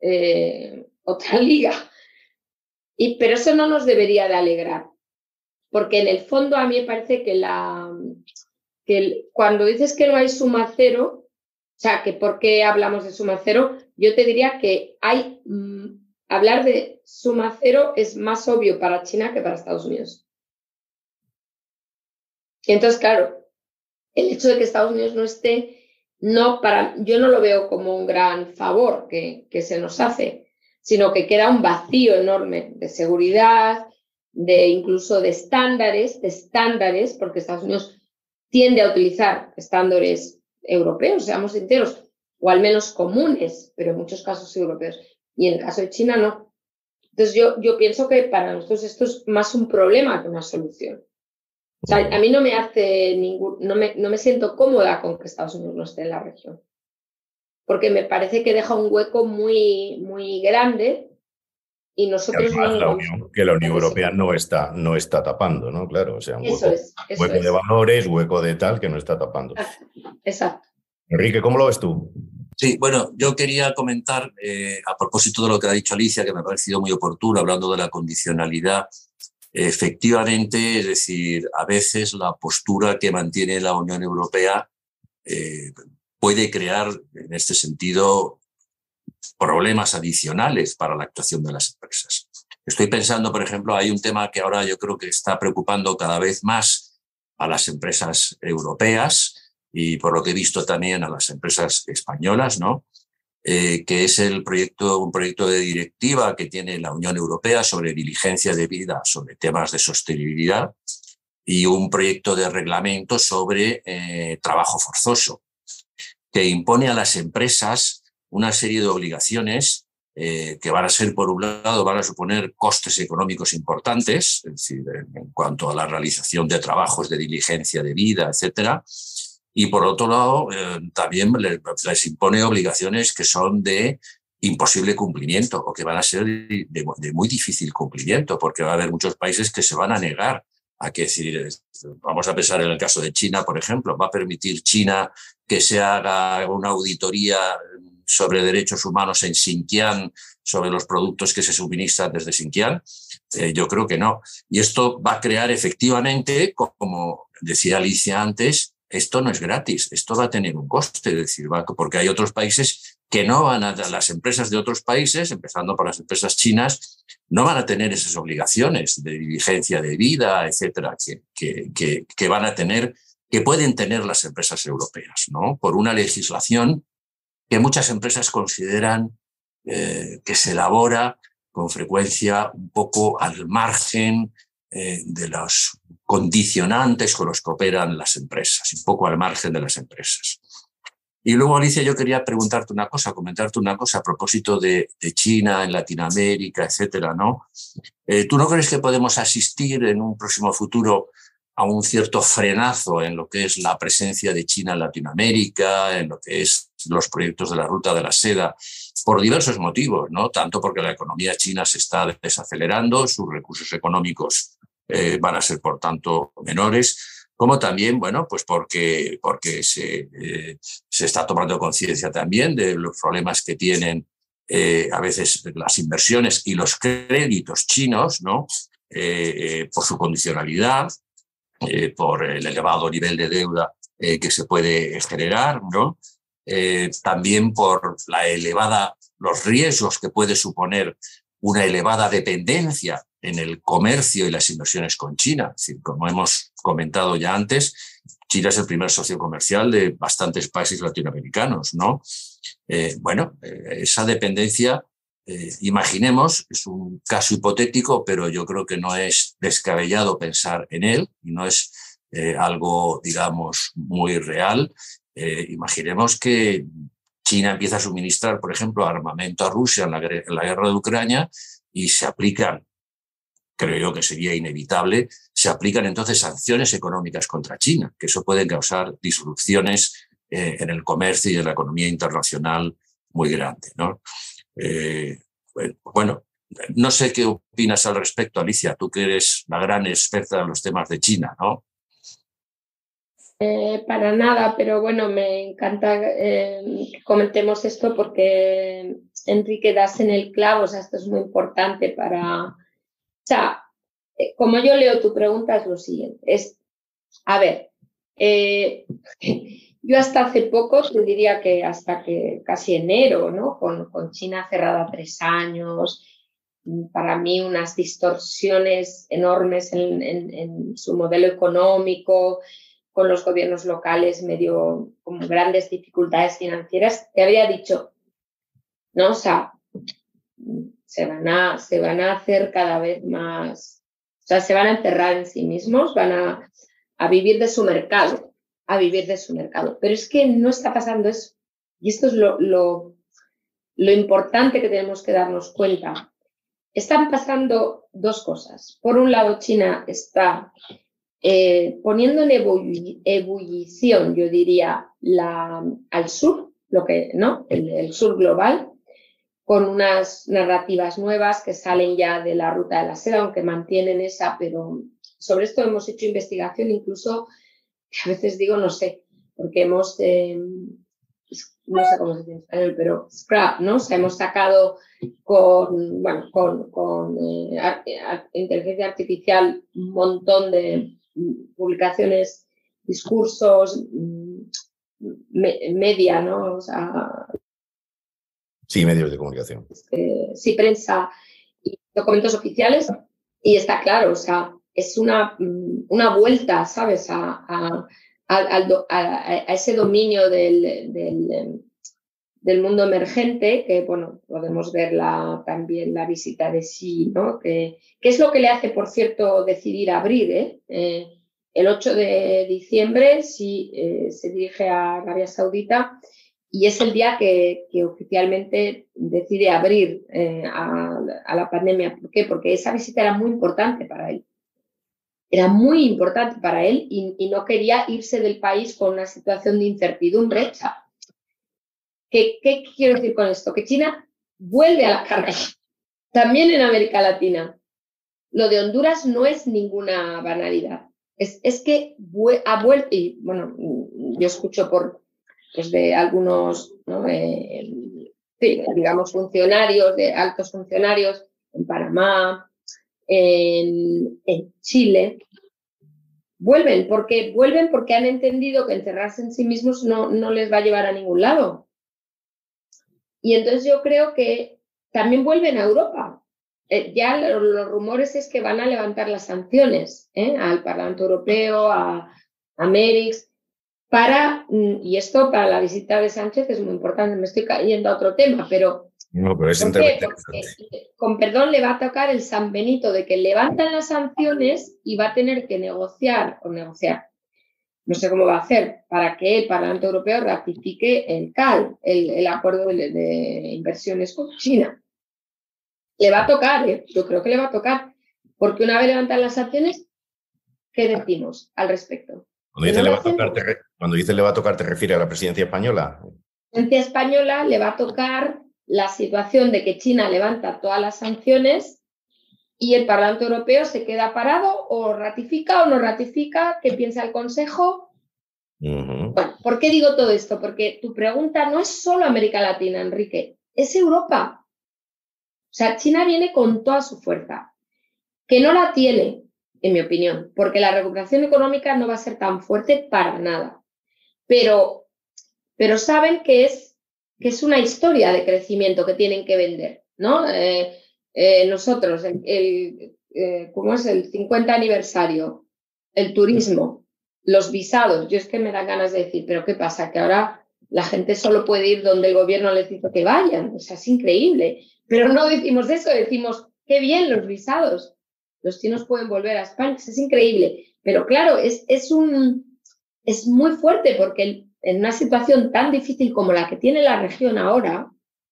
Speaker 3: otra liga. Pero eso no nos debería de alegrar, porque en el fondo a mí me parece que cuando dices que no hay suma cero, o sea, que por qué hablamos de suma cero, yo te diría que hablar de suma cero es más obvio para China que para Estados Unidos. Y entonces, claro, el hecho de que Estados Unidos no esté, yo no lo veo como un gran favor que se nos hace, sino que queda un vacío enorme de seguridad, incluso de estándares, porque Estados Unidos tiende a utilizar estándares europeos, seamos sinceros, o al menos comunes, pero en muchos casos europeos. Y en el caso de China no. Entonces yo pienso que para nosotros esto es más un problema que una solución. O sea, a mí no me hace no me siento cómoda con que Estados Unidos no esté en la región. Porque me parece que deja un hueco muy, muy grande y nosotros
Speaker 2: que la Unión Europea no está tapando, ¿no? Claro, o sea, un hueco de valores, hueco de tal que no está tapando.
Speaker 3: Exacto.
Speaker 2: Enrique, ¿cómo lo ves tú?
Speaker 4: Sí, bueno, yo quería comentar, a propósito de lo que ha dicho Alicia, que me ha parecido muy oportuno, hablando de la condicionalidad. Efectivamente, es decir, a veces la postura que mantiene la Unión Europea puede crear, en este sentido, problemas adicionales para la actuación de las empresas. Estoy pensando, por ejemplo, hay un tema que ahora yo creo que está preocupando cada vez más a las empresas europeas y, por lo que he visto, también a las empresas españolas, ¿no? Que es un proyecto de directiva que tiene la Unión Europea sobre diligencia de vida, sobre temas de sostenibilidad, y un proyecto de reglamento sobre trabajo forzoso, que impone a las empresas una serie de obligaciones que van a ser, por un lado, van a suponer costes económicos importantes, es decir, en cuanto a la realización de trabajos de diligencia de vida, etcétera. Y por otro lado, también les impone obligaciones que son de imposible cumplimiento o que van a ser de muy difícil cumplimiento, porque va a haber muchos países que se van a negar a que, decir, vamos a pensar en el caso de China, por ejemplo, ¿va a permitir China que se haga una auditoría sobre derechos humanos en Xinjiang, sobre los productos que se suministran desde Xinjiang? Yo creo que no. Y esto va a crear efectivamente, como decía Alicia antes, esto no es gratis, esto va a tener un coste, es decir, porque hay otros países que no van a, las empresas de otros países, empezando por las empresas chinas, no van a tener esas obligaciones de diligencia de vida, etcétera, que van a tener, que pueden tener las empresas europeas, ¿no? Por una legislación que muchas empresas consideran que se elabora con frecuencia un poco al margen de los condicionantes con los que operan las empresas, un poco al margen de las empresas. Y luego, Alicia, yo quería preguntarte una cosa, comentarte una cosa a propósito de China, en Latinoamérica, etcétera, ¿no? ¿Tú no crees que podemos asistir en un próximo futuro a un cierto frenazo en lo que es la presencia de China en Latinoamérica, en lo que es los proyectos de la Ruta de la Seda, por diversos motivos, ¿no? Tanto porque la economía china se está desacelerando, sus recursos económicos van a ser, por tanto, menores, como también, bueno, pues porque se está tomando conciencia también de los problemas que tienen a veces las inversiones y los créditos chinos, ¿no? Por su condicionalidad, por el elevado nivel de deuda que se puede generar, ¿no? También por los riesgos que puede suponer una elevada dependencia en el comercio y las inversiones con China. Es decir, como hemos comentado ya antes, China es el primer socio comercial de bastantes países latinoamericanos, ¿no? Esa dependencia, imaginemos, es un caso hipotético, pero yo creo que no es descabellado pensar en él y no es algo, digamos, muy real. Imaginemos que China empieza a suministrar, por ejemplo, armamento a Rusia en la guerra de Ucrania y se aplican, creo yo que sería inevitable, se aplican entonces sanciones económicas contra China, que eso puede causar disrupciones en el comercio y en la economía internacional muy grande, ¿no? No sé qué opinas al respecto, Alicia, tú que eres la gran experta en los temas de China, ¿no?
Speaker 3: Para nada, pero bueno, me encanta que comentemos esto porque, Enrique, das en el clavo, o sea, esto es muy importante o sea, como yo leo tu pregunta, es lo siguiente. A ver, yo hasta hace poco, te diría que hasta que casi enero, ¿no? Con China cerrada 3 años, para mí unas distorsiones enormes en su modelo económico, con los gobiernos locales medio con grandes dificultades financieras, te habría dicho, no, o sea, se van a hacer cada vez más, o sea, se van a encerrar en sí mismos, van a vivir de su mercado, Pero es que no está pasando eso. Y esto es lo importante que tenemos que darnos cuenta. Están pasando 2 cosas. Por un lado, China está poniendo en ebullición, yo diría, al sur, el sur global, con unas narrativas nuevas que salen ya de la ruta de la seda, aunque mantienen esa, pero sobre esto hemos hecho investigación, incluso a veces digo, no sé, porque hemos, no sé cómo se dice en español, pero scrap, ¿no? O sea, hemos sacado con inteligencia artificial un montón de publicaciones, discursos, media, ¿no? O sea,
Speaker 2: sí, medios de comunicación.
Speaker 3: Sí, prensa y documentos oficiales, y está claro, o sea, es una vuelta, ¿sabes?, a ese dominio del mundo emergente, que, bueno, podemos ver también la visita de Xi, ¿no? Que es lo que le hace, por cierto, decidir abrir, el 8 de diciembre Xi se dirige a Arabia Saudita y es el día que oficialmente decide abrir a la pandemia. ¿Por qué? Porque esa visita era muy importante para él. Era muy importante para él y no quería irse del país con una situación de incertidumbre. ¿Qué quiero decir con esto? Que China vuelve a la carga, también en América Latina. Lo de Honduras no es ninguna banalidad. Es que ha vuelto, y bueno, yo escucho de algunos, ¿no? Digamos, funcionarios, de altos funcionarios en Panamá, en Chile, vuelven porque han entendido que encerrarse en sí mismos no les va a llevar a ningún lado. Y entonces yo creo que también vuelven a Europa. Ya los rumores es que van a levantar las sanciones al Parlamento Europeo, a Merix, y esto para la visita de Sánchez es muy importante. Me estoy yendo a otro tema, pero
Speaker 2: no, pero es
Speaker 3: porque, con perdón, le va a tocar el San Benito de que levantan las sanciones y va a tener que negociar, no sé cómo va a hacer, para que el Parlamento Europeo ratifique el CAL, el acuerdo de inversiones con China. Le va a tocar, yo creo que le va a tocar, porque una vez levantan las sanciones, ¿qué decimos al respecto?
Speaker 2: Cuando dice le va a tocar, ¿te refiere a la presidencia española?
Speaker 3: La presidencia española le va a tocar la situación de que China levanta todas las sanciones y el Parlamento Europeo se queda parado, o ratifica o no ratifica. ¿Qué piensa el Consejo?
Speaker 2: Uh-huh.
Speaker 3: Bueno, ¿por qué digo todo esto? Porque tu pregunta no es solo América Latina, Enrique, es Europa. O sea, China viene con toda su fuerza, que no la tiene, en mi opinión, porque la recuperación económica no va a ser tan fuerte para nada. Pero saben que es una historia de crecimiento que tienen que vender, ¿no? Nosotros, ¿cómo es? El 50 aniversario, el turismo, los visados. Yo es que me dan ganas de decir, ¿pero qué pasa? Que ahora la gente solo puede ir donde el gobierno les dice que vayan. O sea, es increíble. Pero no decimos eso, decimos, qué bien los visados. Los chinos pueden volver a España, es increíble. Pero claro, es muy fuerte porque en una situación tan difícil como la que tiene la región ahora,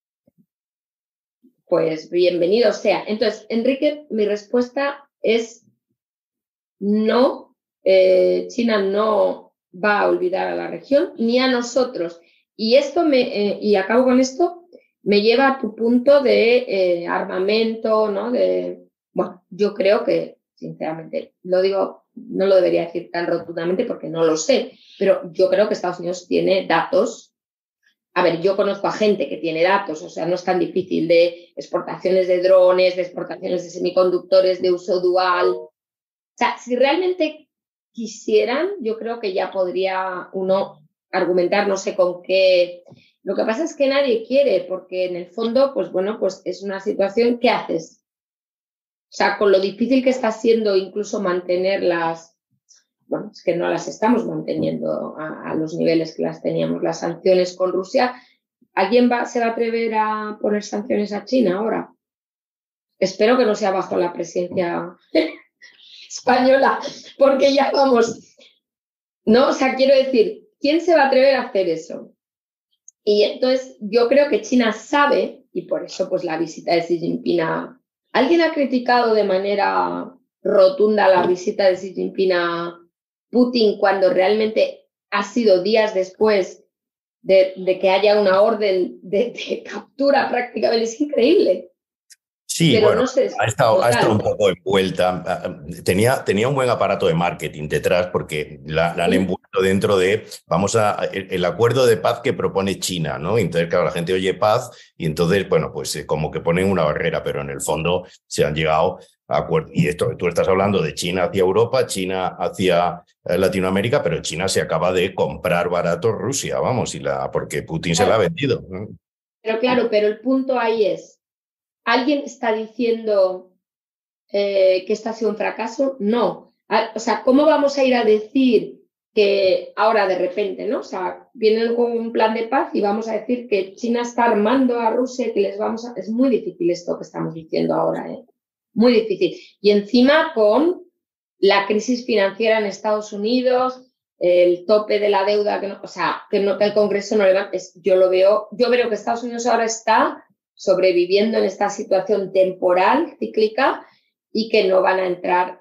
Speaker 3: pues bienvenido sea. Entonces, Enrique, mi respuesta es no, China no va a olvidar a la región ni a nosotros. Y y acabo con esto, me lleva a tu punto de armamento, ¿no? Bueno, yo creo que, sinceramente, lo digo, no lo debería decir tan rotundamente porque no lo sé, pero yo creo que Estados Unidos tiene datos. A ver, yo conozco a gente que tiene datos, o sea, no es tan difícil, de exportaciones de drones, de exportaciones de semiconductores de uso dual, sea, si realmente quisieran, yo creo que ya podría uno argumentar, no sé con qué. Lo que pasa es que nadie quiere, porque en el fondo, pues bueno, pues es una situación, ¿qué haces? O sea, con lo difícil que está siendo incluso mantenerlas, bueno, es que no las estamos manteniendo a los niveles que las teníamos, las sanciones con Rusia. ¿Alguien se va a atrever a poner sanciones a China ahora? Espero que no sea bajo la presidencia española, porque ya vamos, ¿no? O sea, quiero decir, ¿quién se va a atrever a hacer eso? Y entonces yo creo que China sabe, y por eso pues la visita de Xi Jinping ¿Alguien ha criticado de manera rotunda la visita de Xi Jinping a Putin cuando realmente ha sido días después de que haya una orden de captura prácticamente? Es increíble.
Speaker 2: Sí,
Speaker 3: pero
Speaker 2: bueno,
Speaker 3: no sé,
Speaker 2: ha estado un poco envuelta. Tenía un buen aparato de marketing detrás porque la han envuelto dentro de, el acuerdo de paz que propone China, ¿no? Entonces, claro, la gente oye paz y entonces, bueno, pues como que ponen una barrera, pero en el fondo se han llegado a acuerdos. Y esto, tú estás hablando de China hacia Europa, China hacia Latinoamérica, pero China se acaba de comprar barato Rusia, vamos, porque Putin se la ha vendido, ¿no?
Speaker 3: Pero claro, pero el punto ahí es, ¿alguien está diciendo que esto ha sido un fracaso? No. O sea, ¿cómo vamos a ir a decir que ahora de repente, ¿no? O sea, vienen con un plan de paz y vamos a decir que China está armando a Rusia, que les vamos a... Es muy difícil esto que estamos diciendo ahora, ¿eh? Muy difícil. Y encima con la crisis financiera en Estados Unidos, el tope de la deuda, que el Congreso no levanta. Yo veo que Estados Unidos ahora está sobreviviendo en esta situación temporal, cíclica, y que no van a entrar.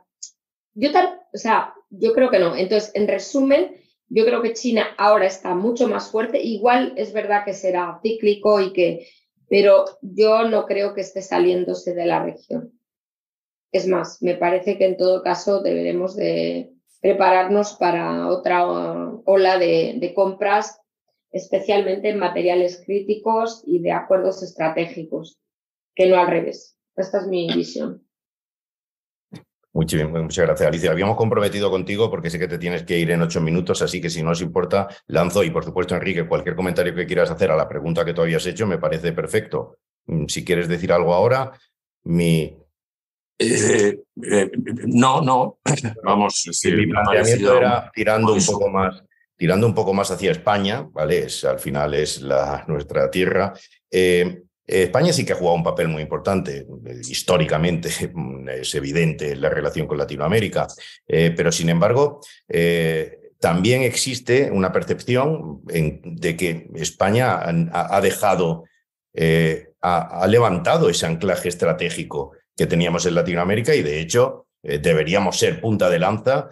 Speaker 3: Yo creo que no. Entonces, en resumen, yo creo que China ahora está mucho más fuerte. Igual es verdad que será cíclico pero yo no creo que esté saliéndose de la región. Es más, me parece que en todo caso deberemos de prepararnos para otra ola de compras, especialmente en materiales críticos y de acuerdos estratégicos, que no al revés. Esta es mi visión.
Speaker 2: Muy bien, muchas gracias, Alicia. Habíamos comprometido contigo porque sé que te tienes que ir en 8 minutos, así que si no os importa, lanzo y por supuesto, Enrique, cualquier comentario que quieras hacer a la pregunta que tú habías hecho me parece perfecto. Si quieres decir algo ahora,
Speaker 4: No. Vamos,
Speaker 2: mi planteamiento era tirando un poco más hacia España, ¿vale? Al final es nuestra tierra. España sí que ha jugado un papel muy importante, históricamente, es evidente la relación con Latinoamérica, pero sin embargo, también existe una percepción de que España ha dejado, ha levantado ese anclaje estratégico que teníamos en Latinoamérica y de hecho deberíamos ser punta de lanza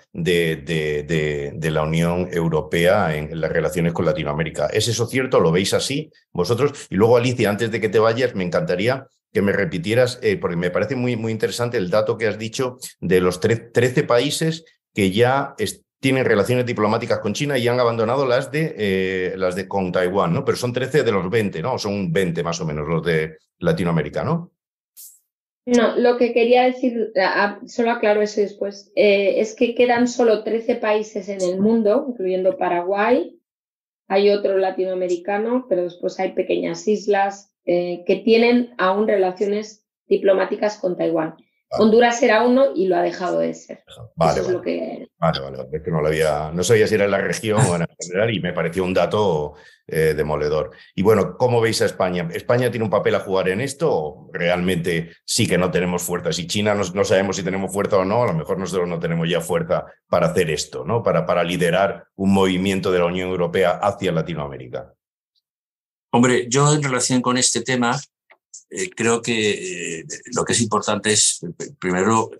Speaker 2: de la Unión Europea en las relaciones con Latinoamérica. ¿Es eso cierto? ¿Lo veis así vosotros? Y luego, Alicia, antes de que te vayas, me encantaría que me repitieras, porque me parece muy, muy interesante el dato que has dicho de los 13 países que ya tienen relaciones diplomáticas con China y han abandonado las de con Taiwán, ¿no? Pero son 13 de los 20, ¿no? Son 20 más o menos los de Latinoamérica, ¿no?
Speaker 3: No, lo que quería decir, solo aclaro eso después, es que quedan solo 13 países en el mundo, incluyendo Paraguay, hay otro latinoamericano, pero después hay pequeñas islas que tienen aún relaciones diplomáticas con Taiwán. Vale. Honduras era uno y lo ha dejado de ser.
Speaker 2: Vale,
Speaker 3: eso es lo que...
Speaker 2: Vale. Es que no sabía si era en la región o en general y me pareció un dato demoledor. Y bueno, ¿cómo veis a España? ¿España tiene un papel a jugar en esto o realmente sí que no tenemos fuerza? Si China no sabemos si tenemos fuerza o no, a lo mejor nosotros no tenemos ya fuerza para hacer esto, ¿no? Para liderar un movimiento de la Unión Europea hacia Latinoamérica.
Speaker 4: Hombre, yo en relación con este tema creo que lo que es importante es, primero,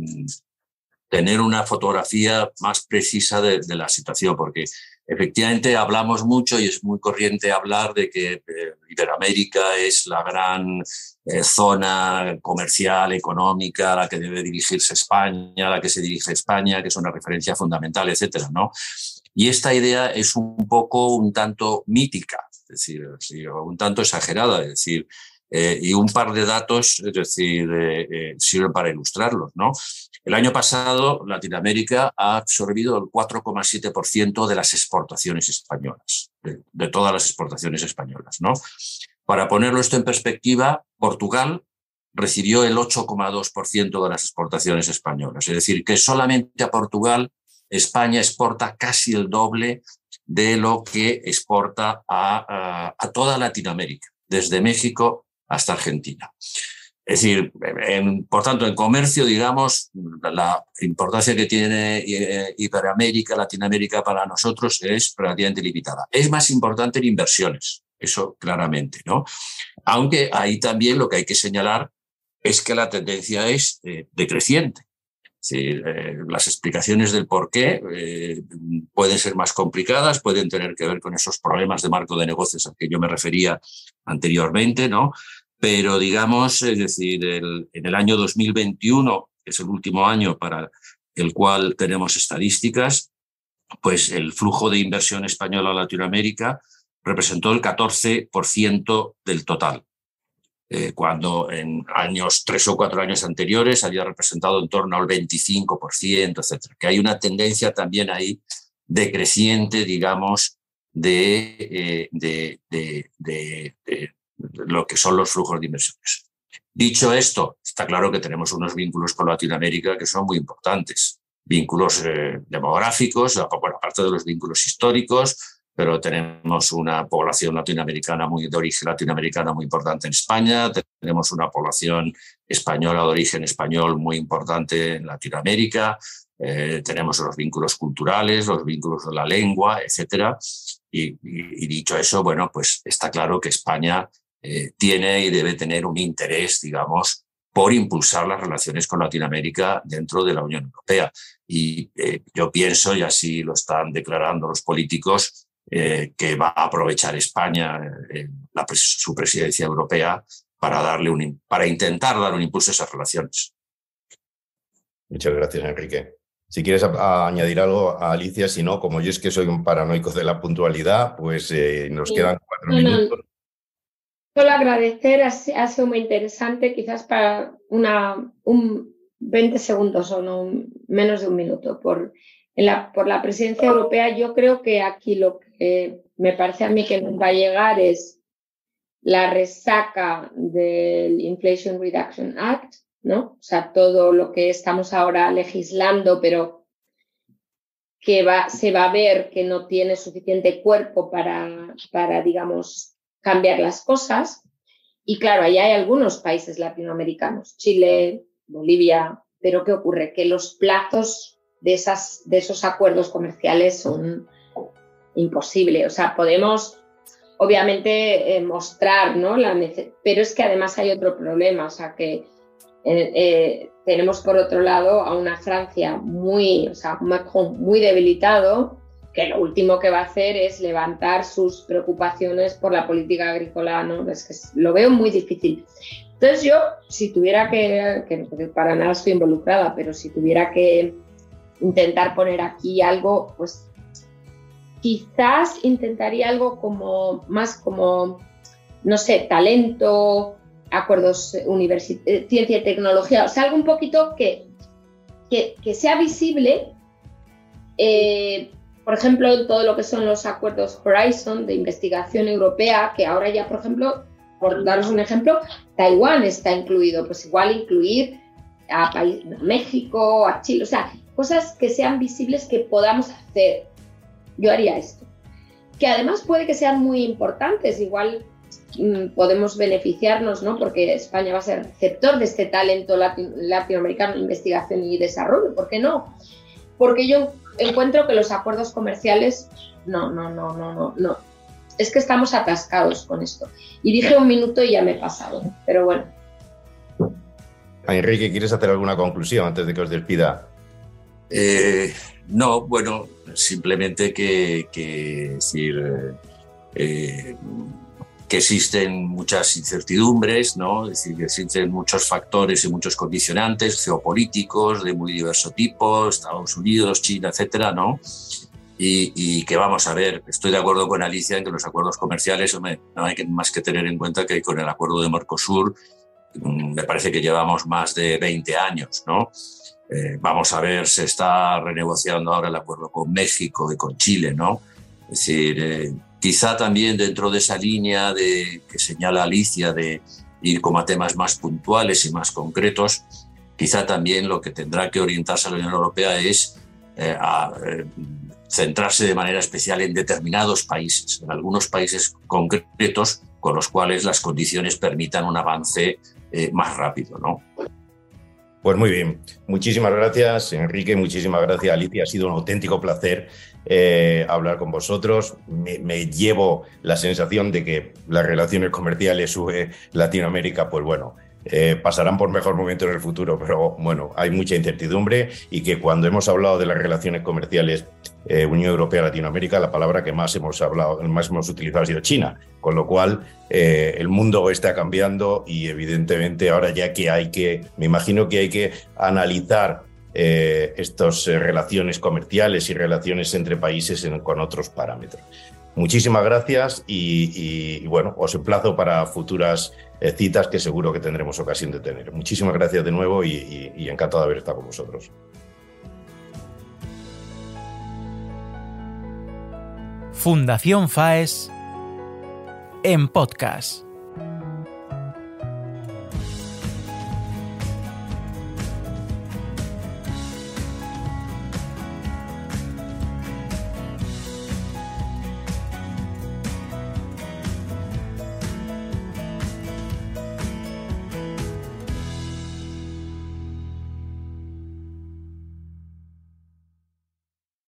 Speaker 4: tener una fotografía más precisa de la situación, porque efectivamente hablamos mucho y es muy corriente hablar de que Iberoamérica es la gran zona comercial, económica, a la que debe dirigirse España, a la que se dirige España, que es una referencia fundamental, etcétera, ¿no? Y esta idea es un tanto mítica, es decir, un tanto exagerada, es decir, Y un par de datos, es decir, sirven para ilustrarlos, ¿no? El año pasado, Latinoamérica ha absorbido el 4,7% de las exportaciones españolas, de todas las exportaciones españolas, ¿no? Para ponerlo esto en perspectiva, Portugal recibió el 8,2% de las exportaciones españolas. Es decir, que solamente a Portugal España exporta casi el doble de lo que exporta a toda Latinoamérica, desde México hasta Argentina. Es decir, por tanto, en comercio, digamos, la importancia que tiene Iberoamérica, Latinoamérica para nosotros es relativamente limitada. Es más importante en inversiones, eso claramente, ¿no? Aunque ahí también lo que hay que señalar es que la tendencia es decreciente. Es decir, las explicaciones del por qué pueden ser más complicadas, pueden tener que ver con esos problemas de marco de negocios a que yo me refería anteriormente, ¿no? Pero digamos, es decir, en el año 2021, que es el último año para el cual tenemos estadísticas, pues el flujo de inversión española a Latinoamérica representó el 14% del total, cuando en 3 o 4 años anteriores había representado en torno al 25%, etcétera. Que hay una tendencia también ahí decreciente, digamos, de lo que son los flujos de inversiones. Dicho esto, está claro que tenemos unos vínculos con Latinoamérica que son muy importantes. Vínculos demográficos, bueno, aparte de los vínculos históricos, pero tenemos una población latinoamericana de origen latinoamericano muy importante en España, tenemos una población española de origen español muy importante en Latinoamérica, tenemos los vínculos culturales, los vínculos de la lengua, etcétera. Y dicho eso, bueno, pues está claro que España tiene y debe tener un interés, digamos, por impulsar las relaciones con Latinoamérica dentro de la Unión Europea. Y yo pienso, y así lo están declarando los políticos, que va a aprovechar España su presidencia europea para intentar dar un impulso a esas relaciones.
Speaker 2: Muchas gracias, Enrique. Si quieres añadir algo a Alicia, si no, como yo es que soy un paranoico de la puntualidad, pues nos quedan 4 minutos.
Speaker 3: Solo agradecer, ha sido muy interesante, quizás para 20 segundos o no, menos de un minuto. Por la presidencia europea, yo creo que aquí lo que me parece a mí que nos va a llegar es la resaca del Inflation Reduction Act, ¿no? O sea, todo lo que estamos ahora legislando, pero que se va a ver que no tiene suficiente cuerpo para digamos, cambiar las cosas. Y claro, ahí hay algunos países latinoamericanos, Chile, Bolivia, pero ¿qué ocurre? Que los plazos de esos acuerdos comerciales son imposibles. O sea, podemos obviamente mostrar, ¿no? Pero es que además hay otro problema, o sea, que tenemos por otro lado a una Francia un Macron muy debilitado, que lo último que va a hacer es levantar sus preocupaciones por la política agrícola, ¿no? Es que lo veo muy difícil. Entonces yo, si tuviera que para nada estoy involucrada, pero si tuviera que intentar poner aquí algo, pues quizás intentaría algo más como, no sé, talento, acuerdos ciencia y tecnología, o sea, algo un poquito que sea visible, por ejemplo, en todo lo que son los acuerdos Horizon de investigación europea, que ahora ya, por ejemplo, por daros un ejemplo, Taiwán está incluido, pues igual incluir a México, a Chile, o sea, cosas que sean visibles que podamos hacer. Yo haría esto. Que además puede que sean muy importantes, igual podemos beneficiarnos, ¿no? Porque España va a ser receptor de este talento latinoamericano en investigación y desarrollo, ¿por qué no? Porque yo encuentro que los acuerdos comerciales, no. Es que estamos atascados con esto. Y dije 1 minuto y ya me he pasado, pero bueno.
Speaker 2: Enrique, ¿quieres hacer alguna conclusión antes de que os despida?
Speaker 4: No, bueno, simplemente que existen muchas incertidumbres, ¿no? Es decir, que existen muchos factores y muchos condicionantes geopolíticos de muy diverso tipo, Estados Unidos, China, etcétera, ¿no? y que vamos a ver, estoy de acuerdo con Alicia en que los acuerdos comerciales, no hay más que tener en cuenta que con el acuerdo de Mercosur me parece que llevamos más de 20 años, ¿no? Vamos a ver, se está renegociando ahora el acuerdo con México y con Chile, ¿no? Es decir, quizá también dentro de esa línea que señala Alicia de ir como a temas más puntuales y más concretos, quizá también lo que tendrá que orientarse a la Unión Europea es centrarse de manera especial en determinados países, en algunos países concretos con los cuales las condiciones permitan un avance más rápido, ¿no?
Speaker 2: Pues muy bien. Muchísimas gracias, Enrique. Muchísimas gracias, Alicia. Ha sido un auténtico placer hablar con vosotros. Me llevo la sensación de que las relaciones comerciales UE-Latinoamérica, pues bueno, pasarán por mejor momento en el futuro, pero bueno, hay mucha incertidumbre y que cuando hemos hablado de las relaciones comerciales Unión Europea-Latinoamérica, la palabra que más hemos utilizado ha sido China, con lo cual el mundo está cambiando y evidentemente ahora ya me imagino que hay que analizar estas relaciones comerciales y relaciones entre países con otros parámetros. Muchísimas gracias y bueno, os emplazo para futuras citas que seguro que tendremos ocasión de tener. Muchísimas gracias de nuevo y encantado de haber estado con vosotros.
Speaker 1: Fundación FAES en podcast.